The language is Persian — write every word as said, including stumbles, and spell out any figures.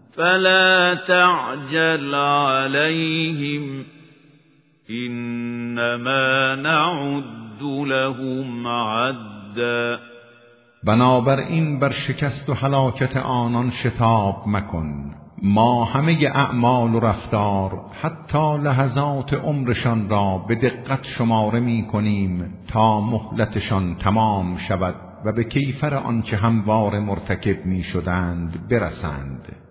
فلا تعجل عليهم انما نعد لهم عدا. بنابراین بر شکست و هلاکت آنان شتاب مکن. ما همه اعمال و رفتار حتی لحظات عمرشان را به دقت شماره می کنیم تا مهلتشان تمام شود و به کیفر آنچه همواره مرتکب می شدند برسند.